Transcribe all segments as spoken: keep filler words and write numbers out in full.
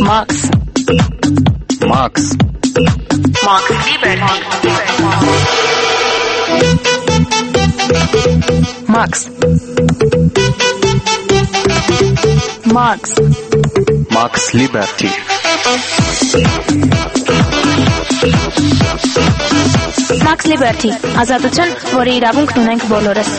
Max. Max. Max Liberty. Max. Max. Max Liberty. Max Liberty. Ազատություն, որի իրավունքն ունենք բոլորս։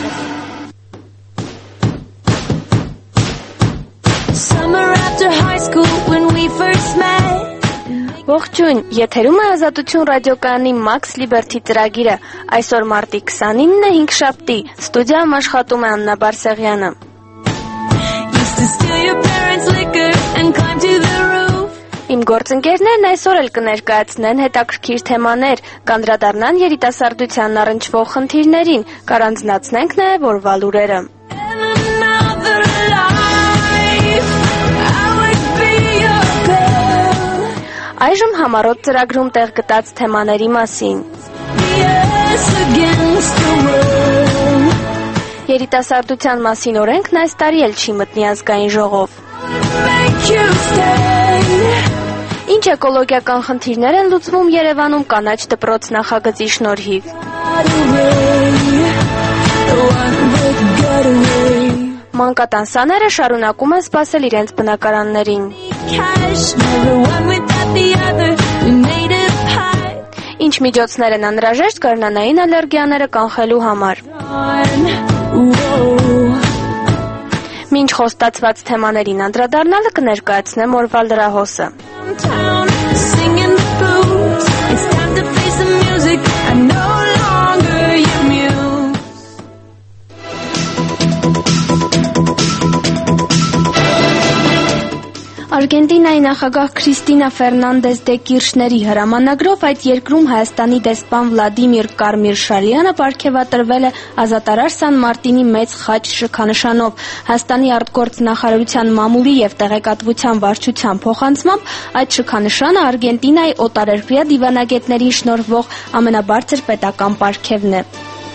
Summer after high school when we first met. Ողջույն, եթերում է Ազատություն ռադիոկայանի Max Liberty ծրագիրը։ Այսօր մարտի քսանինն է, հինգշաբթի, ստուդիայում աշխատում է Աննա Բարսեղյանը։ Used to steal your parents' liquor and climb to the roof. Իմ գործընկերներն այսօր էլ կներկայացնեն հետաքրքիր թեմաներ, կանդրադառնան երիտասարդությանն առնչվող խնդիրներին, կառանձնացնենք նաև օրվա լուրերը։ And another life, I would be your girl. Այժմ համառոտ ծրագրում տեղ գտած թեմաների մասին։ Yes, against the world. Երիտասարդության մասին օրենքն այս տարի էլ չի մտնի ազգային ժողով։ Make you stay. Ինչ էկոլոգիական խնդիրներ են լուծվում Երևանում կանաչ դպրոց նախագծի շնորհիվ։ Մանկատանսաները շարունակում են սպասել իրենց բնակարաններին։ Ինչ միջոցներ են անհրաժեշտ գարնանային ալերգիաները կանխելու համար։ Մինչ խոստացված թեմաներին անդրադառնալը կներկայացնեմ օրվա լրահոսը։ Singing the blues. It's time to face the music. I'm no longer your muse. Արգենտինայի նախագահ Քրիստինա Ֆերնանդես դե Կիրշների հրամանագրով այդ երկրում Հայաստանի դեսպան Վլադիմիր Կարմիր-Շարյանը պարգևատրվել է ազատարար Սան Մարտինի մեծ խաչ շքանշանով։ Հայաստանի արտգործ նախարարության մամուլի եւ տեղեկատվության վարչության փոխանցմամբ այդ շքանշանը Արգենտինայի օտարերկրյա դիվանագետներին շնորհվող ամենաբարձր պետական պարգևն է։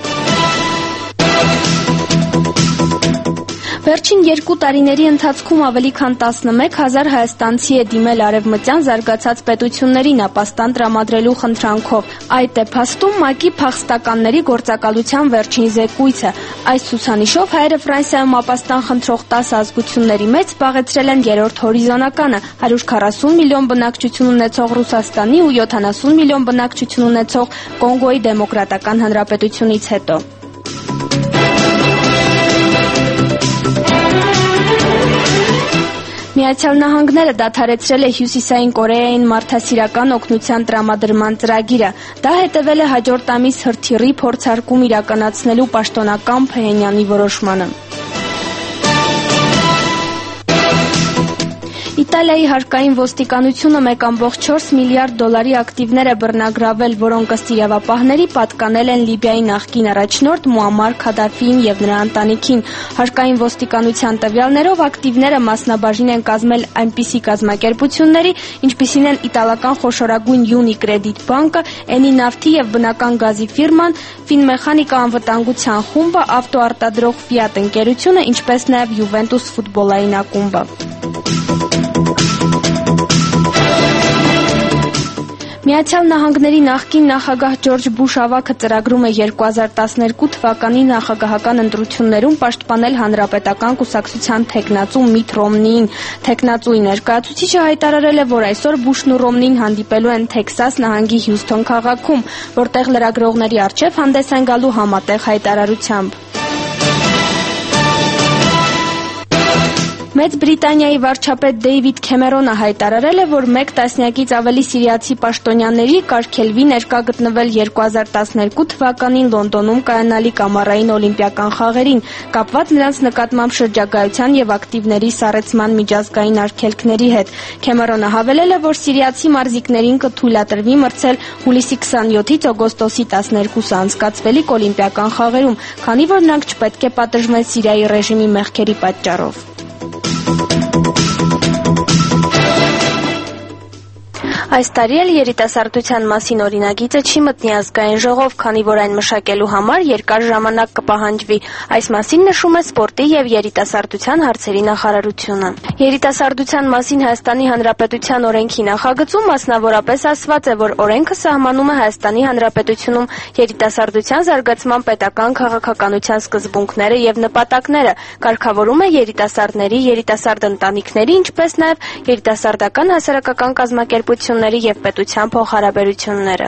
Վերջին երկու տարիների ընթացքում ավելի քան տասնմեկ հազար հայաստանցի է դիմել արևմտյան զարգացած պետություններին ապաստան տրամադրելու խնդրանքով։ Այդ է փաստում ՄԱԿ-ի փախստականների գործակալության վերջին զեկույցը։ Այս ցուցանիշով հայերը Ֆրանսիայում ապաստան խնդրող տասը ազգությունների մեջ զբաղեցրել են երրորդ հորիզոնականը՝ հարյուր քառասուն միլիոն բնակչություն ունեցող Ռուսաստանի ու յոթանասուն միլիոն բնակչություն ունեցող Կոնգոյի դեմոկրատական հանրապետությունից հետո։ Միացյալ Նահանգները դադարեցրել է Հյուսիսային Կորեային մարդասիրական օգնության տրամադրման ծրագիրը։ Դա հետևել է հաջորդ ամիս հրթիռի փորձարկում իրականացնելու պաշտոնական Փհենյանի որոշմանը։ Իտալիայի հարկային ոստիկանությունը մեկ կόμma չորս միլիարդ դոլարի ակտիվներ է բռնագրավել, որոնք ըստ իրավապահների պատկանել են Լիբիայի նախկին առաջնորդ Մուամմար Քադաֆիին եւ նրա ընտանիքին։ Հարկային ոստիկանության տվյալներով ակտիվները մասնաբաժին են կազմել այնպիսի կազմակերպությունների, ինչպիսին են իտալական խոշորագույն Unicredit բանկը, Eni նավթի եւ բնական գազի ֆիրման, Ֆինմեխանիկա անվտանգության խումբը, ավտոարտադրող Fiat ընկերությունը, ինչպես նաեւ Juventus ֆուտբոլային ակումբը։ Միացյալ Նահանգների նախկին նախագահ Ջորջ Բուշ ավագը ծրագրում է երկու հազար տասներկու թվականի նախագահական ընտրություններում պաշտպանել հանրապետական կուսակցության թեկնածու Միթ Ռոմնիին։ Թեկնածուի ներկայացուցիչը հայտարարել է, որ այսօր Բուշն ու Ռոմնին հանդիպելու են Թեքսաս նահանգի Հյուսթոն քաղաքում, որտեղ լրագրողների առջև հանդես են գալու համատեղ հայտարարությամբ։ Մեծ Բրիտանիայի վարչապետ Դեյվիդ Քեմերոնը հայտարարել է, որ մեկ տասնյակից ավելի սիրիացի պաշտոնյաների կարգելվի ներկա գտնվել երկու հազար տասներկու թվականին Լոնդոնում կայանալիք ամառային օլիմպիական խաղերին, կապված նրանց նկատմամբ շրջագայության եւ ակտիվների սառեցման միջազգային արգելքների հետ։ Քեմերոնը հավելել է, որ սիրիացի մարզիկներին կթույլատրվի մրցել հուլիսի քսանյոթից օգոստոսի տասներկուսը անցկացվելիք օլիմպիական խաղերում, քանի որ նրանք չպետք է պատժվեն Սիրիայի ռեժիմի մեղքերի պատճառով։ Այս տարի էլ երիտասարդության մասին օրինագիծը չի մտնի ազգային ժողով, քանի որ այն մշակելու համար երկար ժամանակ կպահանջվի։ Այս մասին նշում է Սպորտի և երիտասարդության հարցերի նախարարությունը։ Երիտասարդության մասին Հայաստանի Հանրապետության օրենքի նախագծում մասնավորապես ասված է, որ օրենքը սահմանում է Հայաստանի Հանրապետությունում երիտասարդության զարգացման պետական քաղաքականության սկզբունքները և նպատակները, կարգավորում է երիտասարդների, երիտասարդ ընտանիքների, ինչպես նաև երիտասարդական հասարակական կազմակերպությունների և պետության փոխհարաբերությունները։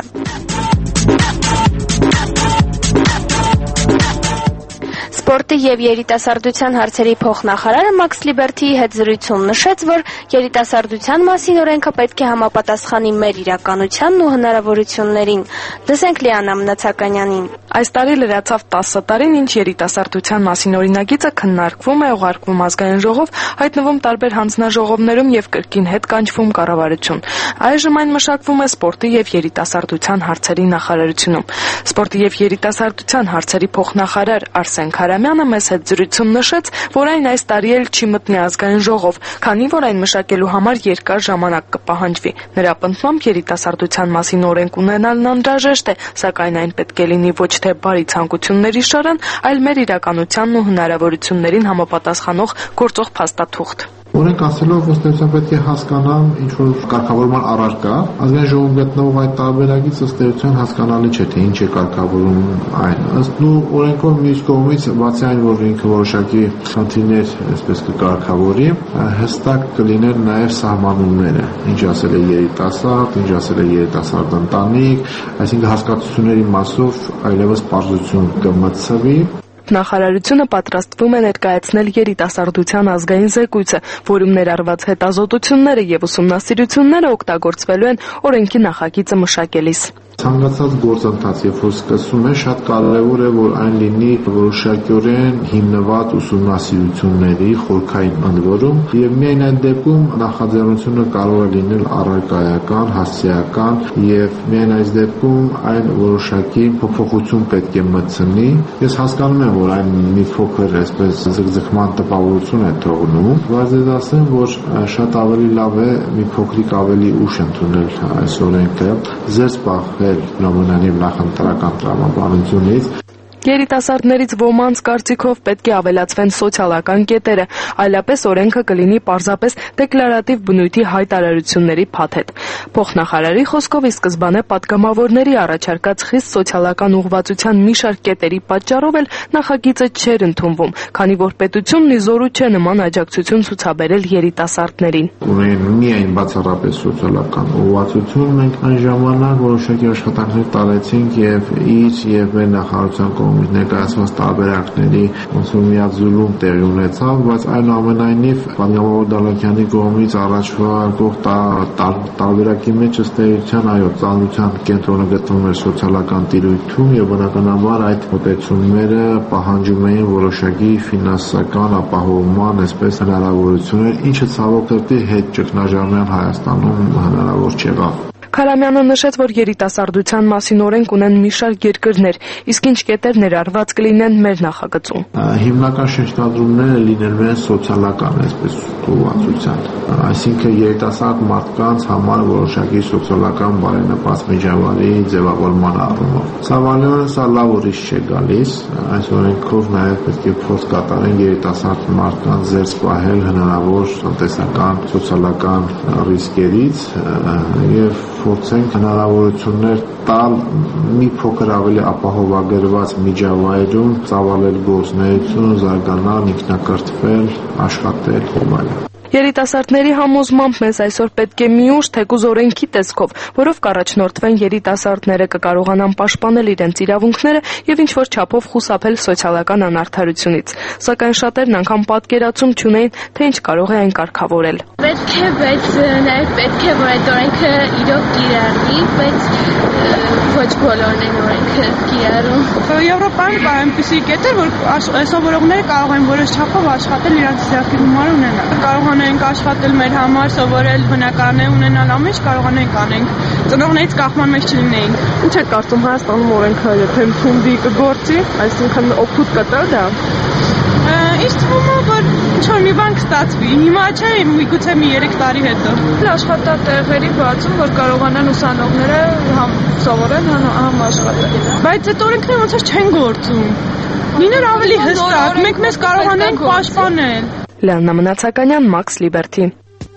Սպորտի և երիտասարդության հարցերի փոխնախարարը Մաքս Լիբերթիի հետ զրույցում նշեց, որ երիտասարդության մասին օրենքը պետք է համապատասխանի մեր իրականությանն ու հնարավորություններին։ Լսենք Լիանա Մնացականյանին։ Այս տարի լրացավ տասը տարին, ինչ երիտասարդության մասին օրինագիծը քննարկվում է, ուղարկվում ազգային ժողով, հայտնվում տարբեր հանձնաժողովներում և կրկին հետ կանչվում կառավարություն։ Այժմ այն մշակվում է Սպորտի և երիտասարդության հարցերի նախարարությունում։ Սպորտի և երիտասարդության հարցերի փոխնախարար Արսեն Քարամյանը մեզ հետ զրույցում նշեց, որ այն այս տարի էլ չի մտնի ազգային ժողով, քանի որ այն մշակելու համար երկար ժամանակ կպահանջվի։ Նրա պնդմամբ երիտասարդության մասին օրենք ունենալն անհրաժեշտ է, սակայն այն պետք է լինի ոչ թե բարի ցանկությունների շարան, այլ մեր իրականությանն ու հնարավորություններին համապատասխանող գործող փաստաթուղթ։ Օրենք ասելով ըստ պետք է հասկանան ինչ որ կարգավորման առարկա, ազգային ժողովում գտնվող այդ տարբերակից ըստ էության հասկանալի չէ թե ինչ է կարգավորում այն։ Ըստ նու օրենքով մյուս կողմից բացի այն, որ ինքը որոշակի խնդիրներ այսպես կկարգավորի, հստակ կլինեն նաև սահմանումները, ինչ ասել է երիտասարդ, ինչ ասել է երիտասարդ ընտանիք, այսինքն հասկացությունների մասով այլևս պարզություն կմտցվի։ Նախարարությունը պատրաստվում է ներկայացնել երիտասարդության ազգային զեկույցը, որում ներառված հետազոտությունները և ուսումնասիրությունները օգտագործվելու են օրենքի նախագիծը մշակելիս։ Ցանկացած գործընթաց, երբ որ սկսվում է, շատ կարևոր է, որ այն լինի որոշակիորեն հիմնված ուսումնասիրությունների, խորքային ընդ որում, եւ միայն այդ դեպքում նախաձեռնությունը կարող է լինել առարկայական, հասցեական եւ միայն այս դեպքում այն որոշակի փոփոխություն պետք է մտցնի։ Ես հասկանում եմ, որ այն մի փոքր այսպես զգզգման տպավորություն է թողնում, բայց ես ասեմ, որ շատ ավելի լավ է մի փոքրիկ ավելի ուշ ընդունել այս օրենքը, զերծ բախվել նոմինալիվ նախընտրական տրամաբանությունից։ Երիտասարդներից ոմանց կարծիքով պետք է ավելացվեն սոցիալական կետերը, այլապես օրենքը կլինի պարզապես դեկլարատիվ բնույթի հայտարարությունների փաթեթ։ Փոխնախարարի խոսքով ի սկզբանե պատգամավորների առաջարկած խիստ սոցիալական ուղղվածության մի շարք կետերի պատճառով էլ նախագիծը չէր ընդունվում, քանի որ պետությունն ի զորու չէ նման աջակցություն ցուցաբերել երիտասարդներին։ Ունեն միայն բացառապես սոցիալական ուղղվածություն, մենք այն ժամանակ որոշակի աշխատանքներ տարեցինք եւ իր եւ մեր նախարարության կողմից ներկայացված տարբերակների ոնց որ միաձուլում տեղի ունեցավ, բայց այնուամենայնիվ պատգամավոր Դալաքյանի կողմից առաջարկող տարբերակի մեջ ըստ էության այո ծանոթության կենտրոնը գտնվում էր սոցիալական տիրույթում եւ բնականաբար այդ մոտեցումները պահանջում էին որոշակի ֆինանսական ապահովման այսպես հնարավորություններ, ինչը ցավոք դեպի հետ ճգնաժամյան Հայաստանում հնարավոր չեղավ։ Քարամյանը նշեց, որ երիտասարդության մասին օրենք ունեն մի շարք երկրներ, իսկ ինչ կետեր ներառված կլինեն մեր նախագծում։ Հիմնական շեշտադրումները լինելու են սոցիալական, այսպես ուղղվածության, այսինքն երիտասարդ մարդկանց համար որոշակի սոցիալական բարենպաստ միջավայրի ձևավորման առումով։ Ցավալիորեն սա լավ ուրիշ չէ գալիս, այս օրենքով նաև պետք է փորձ կատարեն երիտասարդ մարդկանց զերծ պահել հնարավոր տնտեսական, սոցիալական ռիսկերից եւ փորձենք հնարավորություններ տալ մի փոքր ավելի ապահովագրված միջավայրում ծավալել գործունեություն, զարգանալ, ինքնակրթվել, աշխատել եւ այլն։ Երիտասարդների համոզմամբ մեզ այսօր պետք է մի ուժ թեկուզ օրենքի տեսքով, որով կառաջնորդվեն երիտասարդները, կկարողանան պաշտպանել իրենց իրավունքները եւ ինչ որ չափով խուսափել սոցիալական անարդարությունից։ Սակայն շատերն անգամ պատկերացում չունեին, թե ինչ կարող է այն կարգավորել։ Պետք է, բայց նաեւ պետք է, որ այդ օրենքը իրոք կիրառվի, բայց ոչ բոլորն են օրենքը կիրառում։ Եվրոպայում կա այնպիսի կետեր, որ սովորողները կարող են որոշ չափով աշխատել իրենց ձեռքի գումարը ունենալ։ Կարողանանք աշխատել մեր համար, սովորել, բնական է ունենալ ամեն ինչ կարողանանք անենք։ Ծնողներից կախման մեջ չլինեինք։ Ինչ է կարծում Հայաստանում օրենքը եթե ընդունվի կգործի, այսինքն օգուտ կտա դա։ Ինչ թվում է, որ ինչ-որ մի բան կստացվի։ Հիմա չէ, միգուցե մի երեք տարի հետո։ Աշխատատեղերի բացում, որ կարողանան ուսանողները համ սովորեն, համ աշխատել։ Բայց այդ օրենքները ոնց որ չեն գործում։ Լիներ ավելի հստակ, մենք մեզ կարողանանք պաշտպանել։ Լիաննա Մնացականյան, Max Liberty։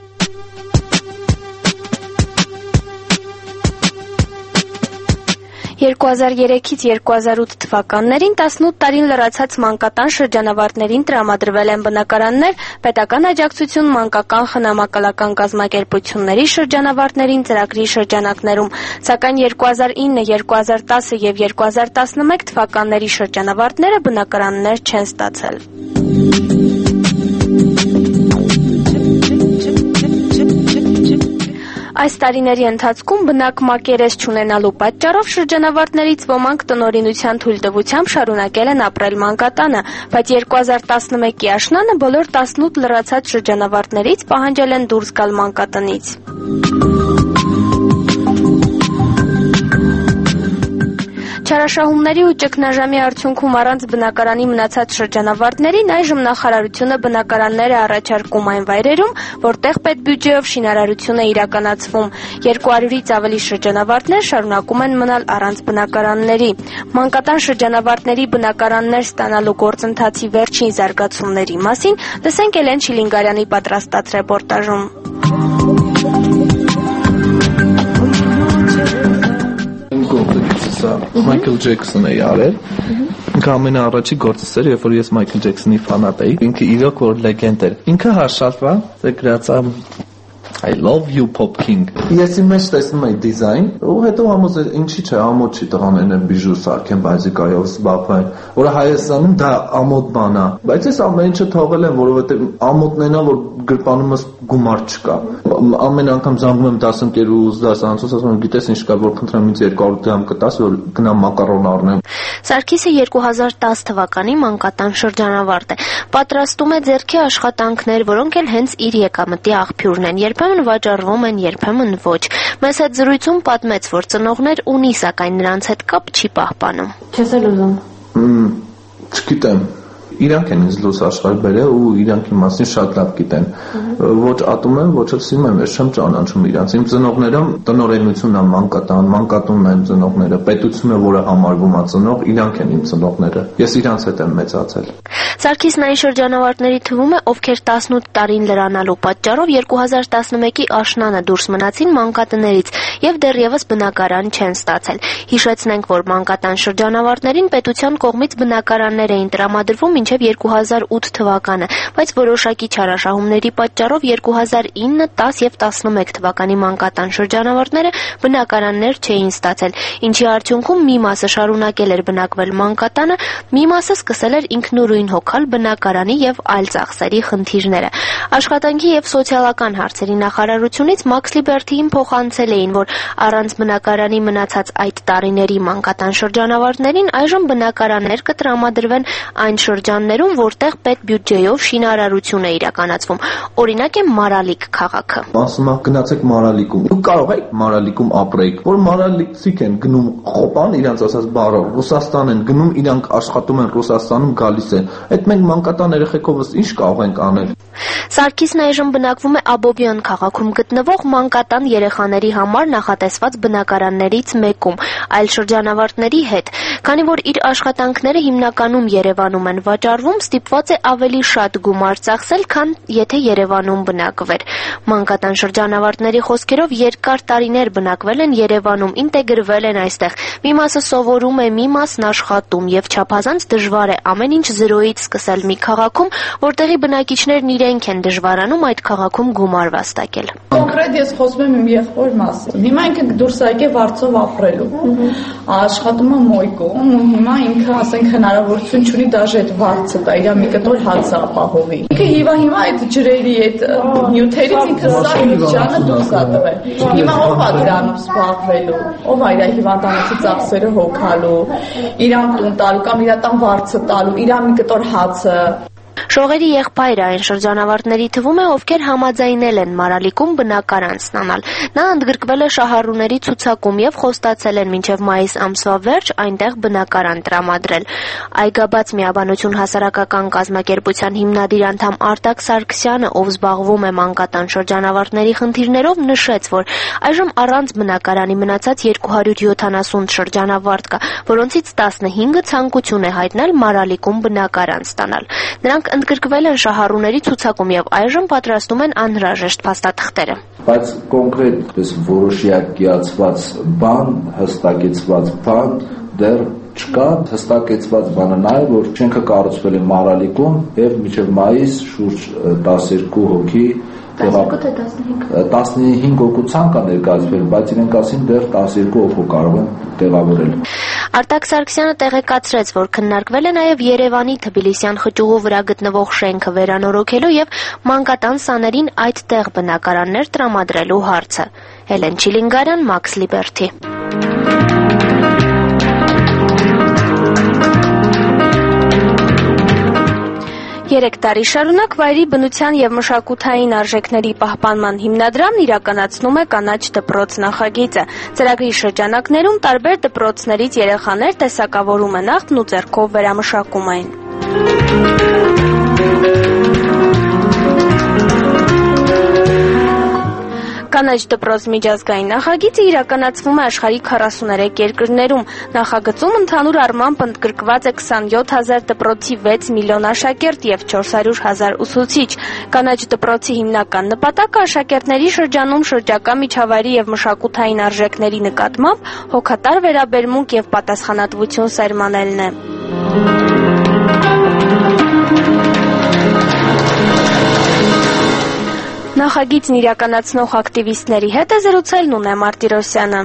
երկու հազար երեքից երկու հազար ութ թվականներին տասնութ տարին լրացած մանկատան շրջանավարտներին տրամադրվել են բնակարաններ, պետական աջակցություն մանկական խնամակալական կազմակերպությունների շրջանավարտներին ծրագրի շրջանակներում, սակայն երկու հազար ինը, երկու հազար տասը և երկու հազար տասնմեկ թվականների շրջանավարտները բնակարաններ չեն ստացել։ Այս տարիների ընթացքում բնակ մակերես չունենալու պատճառով շրջանավարտներից ոմանք տնօրինության թույլտվությամբ շարունակել են ապրել մանկատանը, բայց երկու հազար տասնմեկի աշնանը բոլոր տասնութ լրացած շրջանավարտներից պահանջել են դուրս գալ մանկատնից։ Չարաշահումների ու ճգնաժամի արդյունքում առանց բնակարանի մնացած շրջանավարտներին այժմ նախարարությունը բնակարաններ է առաջարկում այն վայրերում, որտեղ պետբյուջեով շինարարություն է իրականացվում։ երկու հարյուրից ավելի շրջանավարտներ շարունակում են մնալ առանց բնակարանների։ Մանկատան շրջանավարտների բնակարաններ ստանալու գործընթացի վերջին զարգացումների մասին լսենք Էլեն Շիլինգարյանի պատրաստած ռեպորտաժում։ Մայքլ Ջեքսոնը արել։ Ինքը ամենաառաջի գործս էր, երբ որ ես Մայքլ Ջեքսոնի ֆանատ էի։ Ինքը իրոք որ լեգենդ էր։ Ինքը հաշալվա, դե գրած է I love you Pop King։ Ես իմ մեջ տեսնում եի դիզայն, ու հետո ամոց ինչի՞ չէ, ամոթ չի տղաներն են բիժու սարքեն բայզիկայով զբաղվեն, որը Հայաստանում դա ամոթ բան է, բայց ես ամեն ինչը թողել եմ, որովհետև ամոթն են, որ գրպանումս գումար չկա։ Ամեն անգամ զանգում եմ դասընկերուս, դասարանցուս, ասում եմ, գիտես ինչ կա, որ խնդրեմ ինձ երկու հարյուր դրամ կտաս, որ գնամ մակարոն առնեմ։ Սարգիսը երկու հազար տասը թվականի մանկատան շրջանավարտ է։ Պատրաստում է ձեռքի աշխատանքներ, որոնք էլ հենց իր եկամտի աղբյուրն են։ Երբեմն վաճառվում են, երբեմն ոչ։ Մեզ հետ զրույցում պատմեց, որ ծնողներ ունի, սակայն նրանց հետ կապ չի պահպանում։ Չես էլ ուզում։ Չգիտեմ։ Իրանք են ինձ լույս աշխարհ բերել ու իրանք իմ մասին շատ լավ գիտեն։ Ոչ ատում եմ, ոչ էլ սիրում եմ, ես չեմ ճանաչում իրանց։ Իմ ծնողները տնօրենությունն է մանկատան, մանկատունն են ծնողները, պետությունը, որը համարվում է ծնող, իրանք են իմ ծնողները։ Ես իրանց հետ եմ մեծացել։ Սարգիսն այն շրջանավարտների թվում է, ովքեր տասնութ տարին լրանալու պատճառով երկու հազար տասնմեկի աշնանը դուրս մնացին մանկատներից եւ դեռևս բնակարան չեն ստացել։ Հիշեցնենք, որ մանկատան շրջանավարտներին պետության կողմից բնակարաններ էին տրամադրվում մինչև երկու հազար ութ թվականը, բայց որոշակի չարաշահումների պատճառով երկու հազար ինը, տասը եւ տասնմեկ թվականի մանկատան շրջանավարտները բնակարաններ չէին ստացել, ինչի արդյունքում մի մասը շարունակել էր բնակվել մանկատանը, մի մասը սկսել էր ինքնուրույն հոգալ բնակարանի եւ այլ ծախսերի խնդիրները։ Աշխատանքի եւ սոցիալական հարցերի նախարարությունից Max Liberty-ին փոխանցել էին, որ առանց բնակարանի մնացած այդ տարիների մանկատան շրջանավարտներին այժմ բնակարաններ կտրամադրվեն այն շրջաններում, որտեղ պետբյուջեով շինարարություն է իրականացվում։ Օրինակ է Մարալիկ քաղաքը։ Ասում եմ գնացեք Մարալիկում։ Դուք կարող եք Մարալիկում ապրեք, որ մարալիկցիք են գնում խոպան իրանց ասած բարով, Ռուսաստան են գնում, իրանք աշխատում են Ռուսաստանում, գալիս են։ Այդ մենք մանկատան երեխեքովս ինչ կարող ենք անել։ Սարգիսն այժմ բնակվում է Աբովյան քաղաքում գտնվող մանկատան երեխաների համար նախատեսված բնակարաններից մեկում, այլ շրջանավարտների հետ։ Քանի որ իր աշխատանքները հիմնականում Երևանում են վաճառվում, ստիպված է ավելի շատ գումար ծախսել, քան եթե Երևանում բնակվեր։ Մանկատան շրջանավարտների խոսքերով երկար տարիներ բնակվել են Երևանում, ինտեգրվել են այստեղ։ Մի մասը սովորում է, մի մասն աշխատում եւ չափազանց դժվար է ամեն ինչ զրոյից սկսել մի քաղաքում, որտեղի բնակիչներն իրենք են դժվարանում այդ քաղաքում գումար վաստակել։ Կոնկրետ ես խոսում եմ իմ եղբոր մասին։ Հիմա ինքը դուրս եկել Վարչով ապրելու։ Աշխատում է Մոյկոում ու հիմա ինքը, ասենք, հնարավորություն չունի դաժե այդ վարձը տա, իր մի կտոր հաց ապահովի։ Ինքը հիմա հիմա այդ ջրերի, այդ նյութերից ինքը սա նյութանը դուրս է տվել։ Հիմա ով է դրանով զբաղվելու։ Ով է իր հիվանդանոցի ծախսերը հոգալու, իրան տուն տալու կամ իր տան վարձը տալու, իր մի կտոր հացը։ Շողերի եղբայրը այն շրջանավարտների թվում է, ովքեր համաձայնել են Մարալիկում բնակարան ստանալ։ Նա ընդգրկվել է շահառուների ցուցակում եւ խոստացել են մինչեւ մայիս ամսվա վերջ այնտեղ բնակարան տրամադրել։ Այգաբաց միաբանություն հասարակական կազմակերպության հիմնադիր անդամ Արտակ Սարգսյանը, ով զբաղվում է մանկատան շրջանավարտների խնդիրներով, նշեց, որ այժմ առանց բնակարանի մնացած երկու հարյուր յոթանասուն շրջանավարտ կա, որոնցից տասնհինգը ցանկություն է հայտնել Մարալիկում բնակարան ստանալ։ Նրանք ընդգրկվել են շահառուների ցուցակում եւ այժմ պատրաստում են անհրաժեշտ փաստաթղթերը։ Բայց կոնկրետ պես որոշակիացված բան, հստակեցված բան դեռ չկա, հստակեցված բանը նա է, որ շենքը կառուցվել է Մարալիկում եւ մինչեւ մայիս շուրջ տասներկու հոգի տասնհինգ հոգու ցանկ է ներկայացվել, բայց իրենք ասին դեռ տասներկու հոգու կարող են տեղավորել։ Արտակ Սարգսյանը տեղեկացրեց, որ քննարկվել է նաև Երևանի Թբիլիսյան խճուղու վրա գտնվող շենքը վերանորոգելու եւ մանկատան սաներին այդտեղ բնակարաններ տրամադրելու հարցը։ Հելեն Չիլինգարյան, Max Liberty։ Երեք տարի շարունակ Վայրի բնության եւ մշակութային արժեքների պահպանման հիմնադրամն իրականացնում է կանաչ դպրոց նախագիծը։ Ծրագրի շրջանակներում տարբեր դպրոցներից երեխաներ տեսակավորում են աղբն ու ձեռքով վերամշակում են։ Կանաչ դպրոց միջազգային նախագիծը իրականացվում է աշխարհի քառասուներեք երկրներում։ Նախագծում ընդհանուր առմամբ ընդգրկված է քսանյոթ հազար դպրոցի վեց միլիոն աշակերտ եւ չորս հարյուր հազար ուսուցիչ։ Կանաչ դպրոցի հիմնական նպատակը աշակերտների շրջանում շրջակա միջավայրի եւ մշակութային արժեքների նկատմամբ հոգատար վերաբերմունք եւ պատասխանատվություն սերմանելն է։ Նախագիծն իրականացնող ակտիվիստների հետ է զրուցել Նունե Մարտիրոսյանը։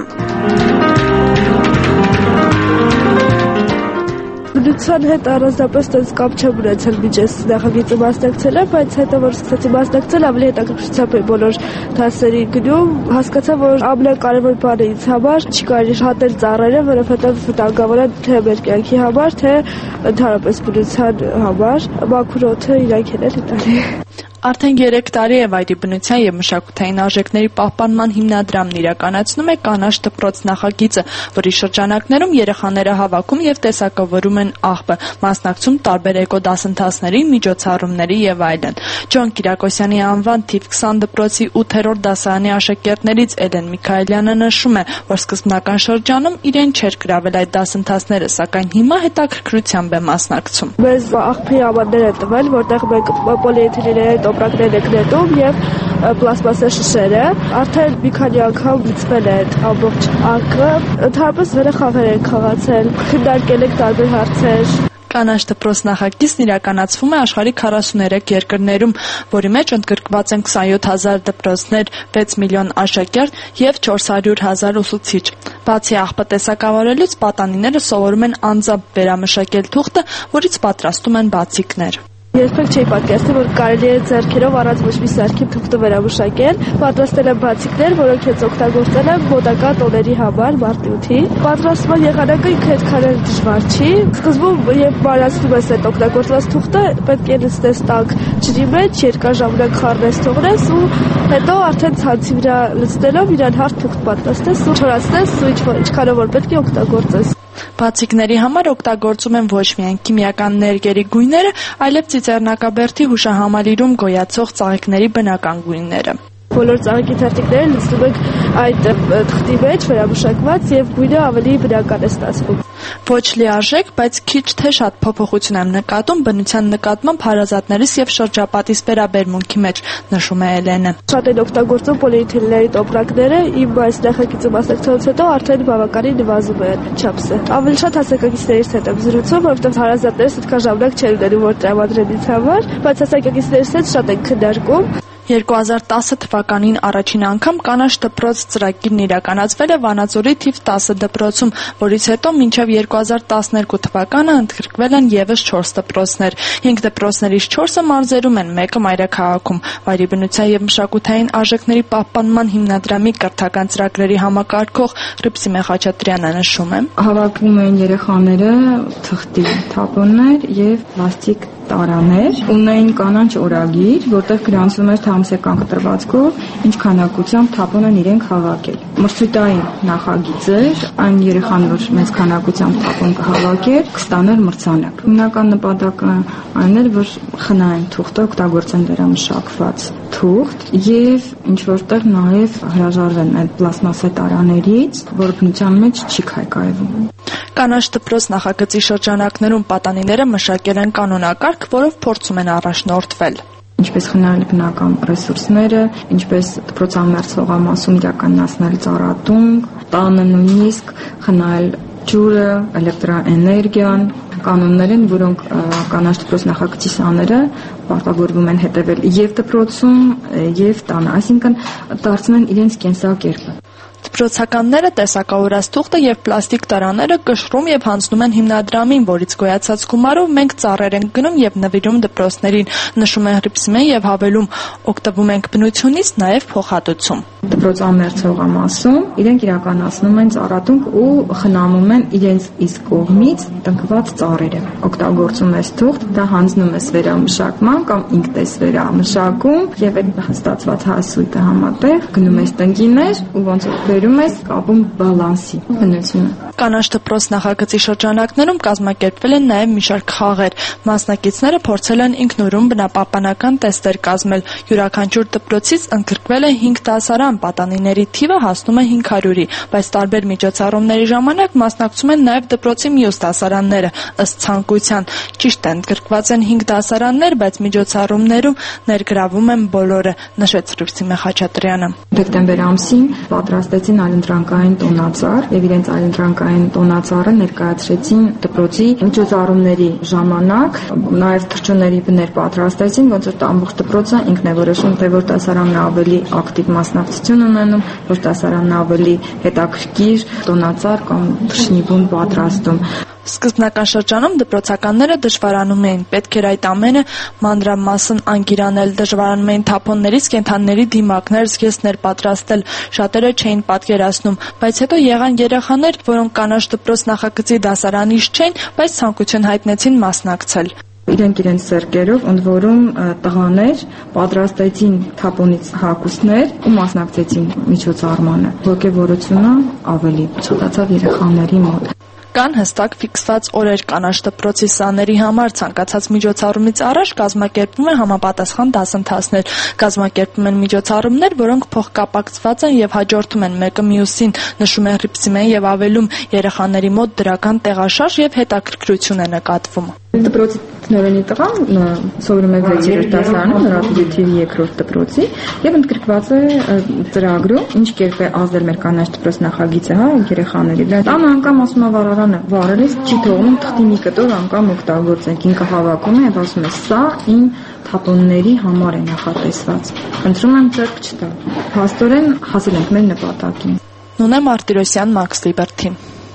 Բնության հետ առանձնապես տես կապ չեմ ունեցել մինչ այս նախագիծը մասնակցել եմ, բայց հետո որ սկսեցի մասնակցել, ավելի հետաքրքրությամբ եմ բոլոր դասերի գնում, հասկացա, որ ամենակարևոր բանը ինձ համար չի կարելի հատել ծառերը, որովհետև վտանգավոր է թե մեր կյանքի համար, թե ընդհանրապես բնության համար, մաքուր օդը իրանք են էլի տալի։ Արդեն երեք տարի է Վայրի բնության եւ մշակութային արժեքների պահպանման հիմնադրամն իրականացնում է կանաչ դպրոց նախագիծը, որի շրջանակներում երեխաները հավաքում եւ տեսակավորում են աղբը, մասնակցում տարբեր էկոդասընթացների, միջոցառումների եւ այլն։ Ջոն Կիրակոսյանի անվան թիվ քսան դպրոցի ութերորդ դասարանի աշակերտներից Էլեն Միքայելյանը նշում է, որ սկզբնական շրջանում իրեն չէր գրավել այդ դասընթացները, սակայն հիմա հետաքրքրությամբ է մասնակցում։ Մեզ աղբի ամաններ են տվել, որտեղ մենք պոլիէթիլենային տոպրակներ եք նետում եւ պլաստմասե շշերը, արդեն մի քանի անգամ լցվել է այդ ամբողջ ակը, ընդհանրապես վերախավեր են խաղացել, քննարկել ենք տարբեր հարցեր։ Կանաչ դպրոց նախագիծն իրականացվում է աշխարհի քառասուներեք երկրներում, որի մեջ ընդգրկված են քսանյոթ հազար դպրոցներ, վեց միլիոն աշակերտ եւ չորս հարյուր հազար ուսուցիչ։ Բացի աղբը տեսակավորելուց, պատանիները սովորում են անձամբ վերամշակել թուղթը, որից պատրաստում են բացիկներ։ Երբեք չէի պատկերացրել, որ կարելի է ձեռքերով առանց ոչ մի սարքի թուղթը վերամշակել։ Պատրաստել եմ բացիկներ, որոնք ես օգտագործել եմ մոտակա տոների համար մարտի ութին։ Պատրաստման եղանակը ինքը այդքան էլ դժվար չի։ Սկզբում, երբ մարացնում ես այդ օգտագործված թուղթը, պետք է լցնես տաք ջրի մեջ, երկար ժամանակ խառնես թողնես ու հետո արդեն ցանցի վրա լցնելով իրան հարթ թուղթ պատրաստես ու չորացնես ու ինչքանով որ պետք է օգտագործես։ Բացիկների համար օգտագործում են ոչ միայն քիմիական ներկերի գույները, այլև ծիծեռնակաբերդի հուշահամալիրում գոյացող ծաղիկների բնական գույները։ Բոլոր ծաղիկի թերթիկները լցնում ենք այդ թղթի մեջ վերամշակված եւ գույնը ավելի բնական է ստացվում։ Ոչ լիարժեք, բայց քիչ թե շատ փոփոխություն եմ նկատում բնության նկատմամբ հարազատներիս եւ շրջապատիս վերաբերմունքի մեջ, նշում է Էլենը։ Շատ են օգտագործում պոլիէթիլենային տոպրակները, իմ այս նախագիծը մասնակցելուց հետո արդեն բավականին նվազում է չափսը։ Ավելի շատ հասակակիցներից հետ եմ զրուցում, որովհետեւ հարազատներս այդքան ժամանակ չեն ունենում որ տրամադրեն ինձ համար, բայց հասակակիցներից հետ շատ են քննարկում։ երկու հազար տասը թվականին առաջին անգամ կանաչ դպրոց ծրագիրն իրականացվել է Վանաձորի թիվ տասը դպրոցում, որից հետո մինչև երկու հազար տասներկու թվականը ընդգրկվել են ևս չորս դպրոցներ։ Հինգ դպրոցներից չորսը մարզերում են, մեկը մայրաքաղաքում։ Վայրի բնության և մշակութային արժեքների պահպանման հիմնադրամի կրթական ծրագրերի համակարգող Ռիփսիմե Խաչատրյանը նշում է. Հավաքվում են երեխաները թղթի թափոններ եւ պլաստիկ տարաներ, ունեին կանաչ օրագիր, որտեղ գրանցվում էր թամսեկանք տրվածքով, ինչ քանակությամբ թափոն են իրենք հավաքել։ Մրցույթային նախագիծեր, այն երեխան, որ մեծ քանակությամբ թափոն կհավաքեր, կստանար մրցանակ։ Հիմնական նպատակը այն էր, որ խնայեն թուղթը, օգտագործեն վերամշակված թուղթ եւ ինչ որտեղ նաեւ հրաժարվեն այդ պլաստմասե տարաներից, որը բնության մեջ չի քայքայվում։ Կանաչ դպրոց նախագծի շրջանակներում պատանիները մշակել են կանոնակարգ, որով փորձում են առաջնորդվել։ Ինչպես խնայել բնական ռեսուրսները, ինչպես դպրոցամերձ հողամասում իրականացնել ծառատունկ, տանը նույնիսկ խնայել ջուրը, էլեկտրաէներգիան, կանոններ են, որոնք կանաչ դպրոց նախագծի սաները պարտավորվում են հետևել եւ դպրոցում, եւ տանը, այսինքն դարձնում են իրենց կենսակերպը։ Դպրոցականները տեսակավորած թուղթը եւ պլաստիկ տարաները կշռում եւ հանձնում են հիմնադրամին, որից գոյացած գումարով մենք ծառեր ենք գնում եւ նվիրում դպրոցներին, նշում են Ռիփսիմեն եւ հավելում, օգտվում ենք բնությունից, նաեւ փոխհատուցում։ Դպրոցամերձ հողամասում իրենք իրականացնում են ծառատունք ու խնամում են իրենց իսկ կողմից տնկված ծառերը։ Օգտագործում ես թուղթ, դա հանձնում ես վերամշակման կամ ինքդ ես վերամշակում եւ այդ հաստատված հասույթը համատեղ գնում ես տնկիներ ու ոնց որ բերում ես կապում բալանսի բնությունը։ Կանաչ դպրոց նախագծի շրջանակներում կազմակերպվել են նաև մի շարք խաղեր։ Մասնակիցները փորձել են ինքնուրույն բնապահպանական տեստեր կազմել։ Յուրաքանչյուր դպրոցից ընդգրկվել է հինգ դասարան, պատանիների թիվը հասնում է հինգ հարյուրի, բայց տարբեր միջոցառումների ժամանակ մասնակցում են նաև դպրոցի մյուս դասարանները ըստ ցանկության։ Ճիշտ է, ընդգրկված են հինգ դասարաններ, բայց միջոցառումներում ներգրավում են բոլորը, նշեց Ռիփսիմե Խաչատրյանը։ Դեկտեմբեր ամսին պատրաստեցին այլընտրանքային տոնածառ եւ իրենց այլընտրանքային տոնածառը ներկայացրեցին դպրոցի միջոցառումների ժամանակ, նաեւ թռչունների բներ պատրաստեցին, ոնց որ ամբողջ դպրոցը ինքն է որոշում, թե որ դասարանն ավելի ակտիվ մասնակցություն ունենում, որ դասարանն ավելի հետաքրքիր տոնածառ կամ թռչնի բուն պատրաստում։ Սկզբնական շրջանում դպրոցականները դժվարանում էին, պետք էր այդ ամենը մանրամասն անգիրանել, դժվարանում էին թափոններից կենդանիների դիմակներ, զգեստներ պատրաստել, շատերը չէին պատկերացնում, բայց հետո եղան երեխաներ, որոնք կանաչ դպրոց նախագծի դասարանից չէին, բայց ցանկություն հայտնեցին մասնակցել։ Իրենք իրենց սերկերով, ընդ որում տղաներ պատրաստեցին թափոնից հագուստներ ու մասնակցեցին միջոցառմանը։ Ոգևորությունը ավելի ցածրացավ երեխաների մոտ։ Կան հստակ ֆիքսված օրեր կանաչ դպրոցի սաների համար, ցանկացած միջոցառումից առաջ կազմակերպվում են համապատասխան դասընթացներ, կազմակերպվում են միջոցառումներ, որոնք փոխկապակցված են եւ հաջորդում են մեկը մյուսին, նշում է Ռիփսիմեն եւ ավելում, երեխաների մոտ դրական տեղաշարժ եւ հետաքրքրություն է նկատվում։ Դպրոցի տնօրենի տղան սովորում է վեցերորդ դասարանում, նորաբույր թիվի երկրորդ դպրոցի եւ ընդգրկված է ծրագրում, ինչ կերպ է ազդել մեր կանաչ դպրոց նախագիծը, հա, երեխաների վրա։ Տանը անգամ ասում է վարարանը, վարելիս չի թողնում թղթի մի կտոր անգամ օգտագործենք, ինքը հավաքում է եւ ասում է՝ «Սա իմ թափոնների համար է նախատեսված»։ Խնդրում եմ ձեռք չտալ։ Փաստորեն հասել ենք մեր նպատակին։ Նունե Մարտիրոսյան, Max Liberty։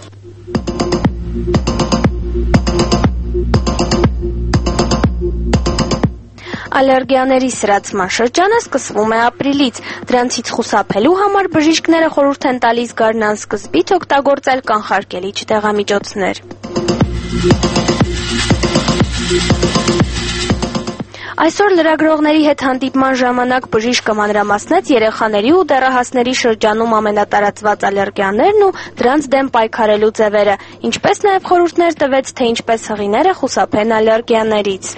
Ալերգիաների սրացման շրջանը սկսվում է ապրիլից։ Դրանցից խուսափելու համար բժիշկները խորհուրդ են տալիս գարնան սկզբից օգտագործել կանխարգելիչ դեղամիջոցներ։ Այսօր լրագրողների հետ հանդիպման ժամանակ բժիշկը մանրամասնեց երեխաների ու դեռահասների շրջանում ամենատարածված ալերգիաներն ու դրանց դեմ պայքարելու ձևերը, ինչպես նաև խորհուրդներ տվեց, թե ինչպես հղիները խուսափեն ալերգիաներից։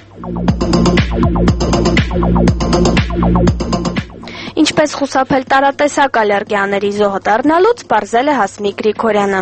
Ինչպես խուսափել տարատեսակ ալերգիաների զոհը դառնալուց, պարզել է Հասմիկ Գրիգորյանը։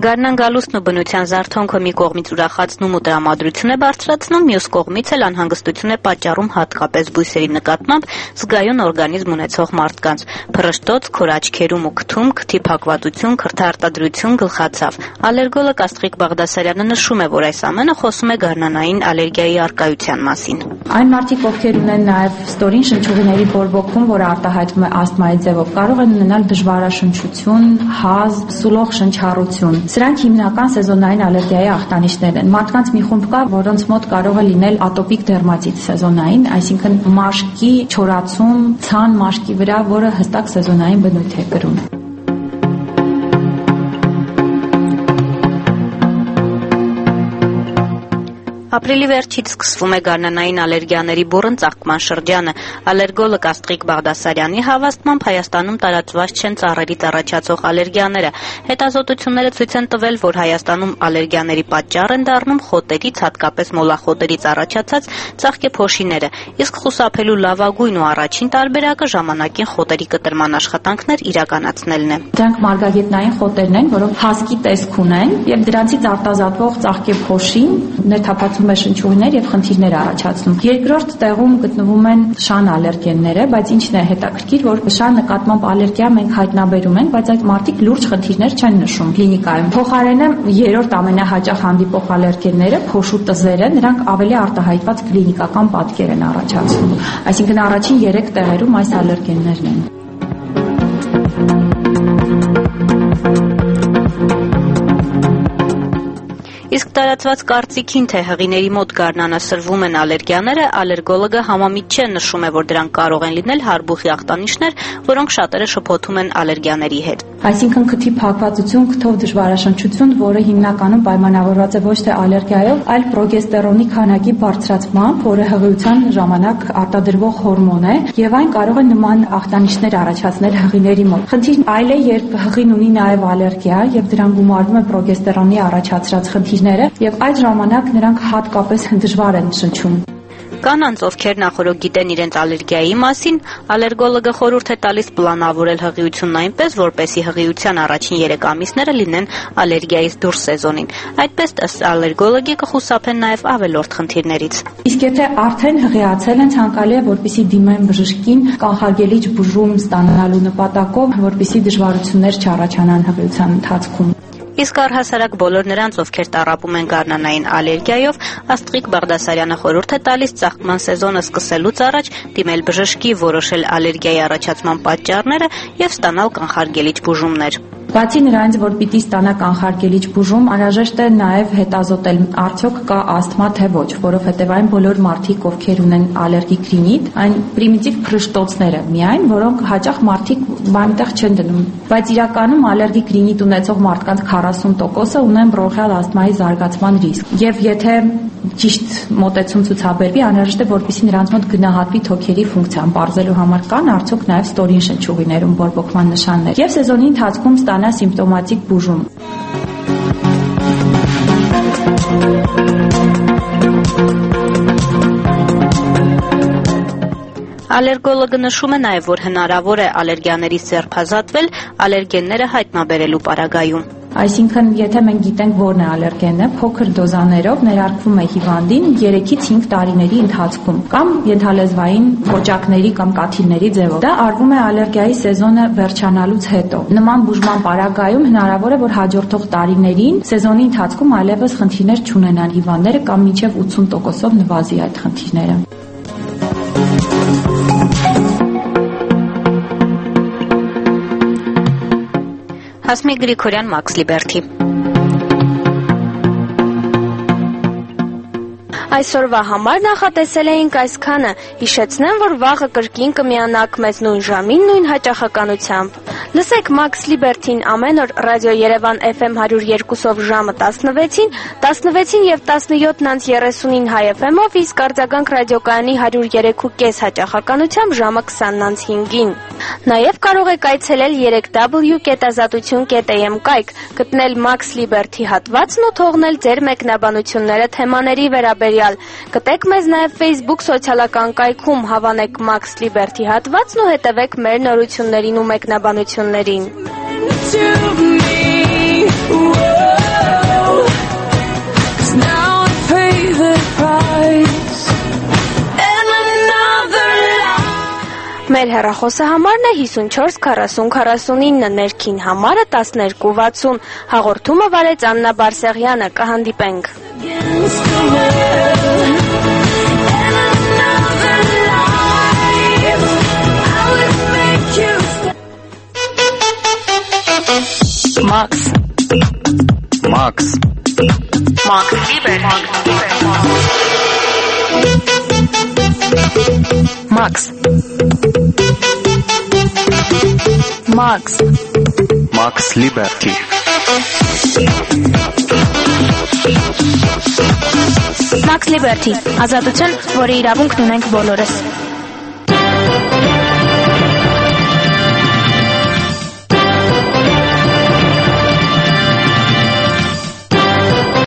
Գարնան գալուստն ու բնության զարթոնքը մի կողմից ուրախացնում ու տրամադրություն է բարձրացնում, մյուս կողմից էլ անհանգստություն է պատճառում հատկապես բույսերի նկատմամբ զգայուն օրգանիզմ ունեցող մարդկանց։ Փռշտոց, քոր աչքերում ու քթում, քթի փակվածություն, քրթարտադրություն, գլխացավ։ Ալերգոլոգ Աստղիկ Բաղդասարյանը նշում է, որ այս ամենը խոսում է գարնանային ալերգիայի առկայության մասին։ Այն մարդիկ, ովքեր ունեն նաև ստորին շնչուղիների բորբոքում, որը արտահայտվում է ասթմայի ձևով, կարող են ունենալ դժվարաշնչություն, հազ, սուլող շնչառություն։ Սրանք հիմնական սեզոնային ալերգիայի ախտանիշներ են։ Մարդկանց մի խումբ կա, որոնց մոտ կարող է լինել ատոպիկ դերմատիտ սեզոնային, այսինքն մաշկի չորացում ցան մաշկի վրա, որը հստակ սեզոնային բնույթ է կրում։ Ապրիլի վերջից սկսվում է գարնանային ալերգիաների բուռն ծաղկման շրջանը։ Ալերգոլոգ Աստղիկ Բաղդասարյանի հավաստմամբ Հայաստանում տարածված չեն ծառերից առաջացող ալերգիաները։ Հետազոտությունները ցույց են տվել, որ Հայաստանում ալերգիաների պատճառ են դառնում խոտերից, հատկապես մոլախոտերից առաջացած ծաղկեփոշիները, իսկ խուսափելու լավագույն ու առաջին տարբերակը ժամանակին խոտերի կտրման աշխատանքներ իրականացնելն է։ Դրանք մարգագետնային խոտերն են, որոնք հասկի տեսք ունեն, եւ դրանցից արտազատվող ծաղկեփոշին ներթափած շնչուղիներ եւ խնդիրներ առաջացնում։ Երկրորդ տեղում գտնվում են շան ալերգենները, բայց ինչն է հետաքրքիր, որ շան նկատմամբ ալերգիա մենք հայտնաբերում ենք, բայց այդ մարդիկ լուրջ խնդիրներ չեն նշում կլինիկայում։ Փոխարենը երրորդ ամենահաճախ հանդիպող ալերգենները փոշու տզերը, նրանք ավելի արտահայտված կլինիկական պատկեր են առաջացնում։ Այսինքն առաջին երեք տեղերում այս ալերգեններն են։ Իսկ տարածված կարծիքին, թե հղիների մոտ գարնանը սրվում են ալերգիաները, ալերգոլոգը համամիտ չէ, նշում է, որ դրանք կարող են լինել հարբուխի ախտանիշներ, որոնք շատերը շփոթում են ալերգիաների հետ։ Այսինքն քթի փակվածություն, քթով դժվարաշնչություն, որը հիմնականում պայմանավորված է ոչ թե ալերգիայով, այլ պրոգեստերոնի քանակի բարձրացմամբ, որը հղիության ժամանակ արտադրվող հորմոն է, եւ այն կարող է նման ախտանիշներ առաջացնել հղիների մոտ։ Խնդիրն այլ է, երբ հղին ունի նաեւ ալերգիա եւ դրան գումարվում է պրոգեստերոնի առաջացրած խնդիրները, եւ այդ ժամանակ նրանք հատկապես դժվար են շնչում։ Կանանց, ովքեր նախօրոք գիտեն իրենց ալերգիայի մասին, ալերգոլոգը խորհուրդ է տալիս պլանավորել հղիությունն այնպես, որպեսզի հղիության առաջին երեք ամիսները լինեն ալերգիայից դուրս սեզոնին։ Այդպես, ըստ ալերգոլոգի, կխուսափեն նաև ավելորդ խնդիրներից։ Իսկ եթե արդեն հղիացել են, ցանկալի է, որպեսզի դիմեն բժշկին կանխարգելիչ բուժում ստանալու նպատակով, որպեսզի դժվարություններ չառաջանան հղիության ընթացքում։ Իսկ առհասարակ բոլոր նրանց, ովքեր տառապում են գարնանային ալերգիայով, Աստղիկ Բաղդասարյանը խորհուրդ է տալիս ծաղկման սեզոնը սկսելուց առաջ դիմել բժշկի, որոշել ալերգիայի առաջացման պատճառները եւ ստանալ կանխարգելիչ բուժումներ։ Բացի նրանից, որ պիտի ստանա կանխարգելիչ բուժում, անհրաժեշտ է նաև հետազոտել արդյոք կա ասթմա թե ոչ, որովհետև այն բոլոր մարդիկ, ովքեր ունեն ալերգիկ ռինիտ, այն պրիմիտիվ փռշտոցները միայն, որոնք հաճախ մարդիկ բանտեղ չեն դնում, բայց իրականում ալերգիկ ռինիտ ունեցող մարդկանց քառասուն տոկոսը ունեն բրոնխիալ ասթմայի զարգացման ռիսկ։ Եվ եթե ճիշտ մոտեցում ցուցաբերվի, անհրաժեշտ է, որպեսզի նրանց մոտ գնահատվի թոքերի ֆունկցիան, բարձելու համար կան արդյոք նաև ստորին շնչուղիներում բորբոքման նշաններ։ Եվ սեզոնի ընթացքում ստանա սիմպտոմատիկ բուժում։ Ալերգոլոգը նշում է նաև, որ հնարավոր է ալերգիաներից ձերբազատվել ալերգենները հայտնաբերելու պարագայում։ Այսինքն, եթե մենք գիտենք որն է ալերգենը, փոքր դոզաներով ներարկվում է հիվանդին երեքից հինգ տարիների ընթացքում կամ ենթալեզվային կոճակների կամ կաթիլների ձևով։ Դա արվում է ալերգիայի սեզոնը վերջանալուց հետո։ Նման բուժման պարագայում հնարավոր է, որ հաջորդող տարիներին սեզոնի ընթացքում այլևս խնդիրներ չունենան հիվանդները կամ մինչև ութսուն տոկոսով նվազի այդ խնդիրները։ Հասմիկ Գրիգորյան, Max Liberty։ Այսօրվա համար նախատեսել էինք այսքանը։ Հիշեցնեմ, որ վաղը կրկին կմիանաք մեզ նույն ժամին, նույն հաճախականությամբ։ Լսեք Max Liberty-ն ամեն օր ռադիո Երևան F M one oh two-ով ժամը տասնվեցին, տասնվեցին եւ տասնյոթ երեսունին Հայ F M-ով, իսկ արձագանք ռադիոկայանի one oh three point five հաճախականությամբ ժամը twenty five-ին։ Նաեւ կարող եք այցելել three w dot azatutun dot a m կայք, գտնել Max Liberty հատվածն ու թողնել ձեր մեկնաբանությունները թեմաների վերաբերյալ։ Գտեք մեզ նաեւ Facebook սոցիալական կայքում, հավանեք Max Liberty հատվածն ու հետևեք մեր նորություններին ու մեկնաբանություններին։ To me, whoa. Ծեր հեռախոսահամարն է հիսունչորս քառասուն քառասունինը, ներքին համարը տասներկու վաթսուն։ Հաղորդումը վարեց Աննա Բարսեղյանը, կհանդիպենք։ Max. Max. Max Lieber. Max. Max. Max Liberty. Max Liberty, ազատություն, որի իրավունքն ունենք բոլորս։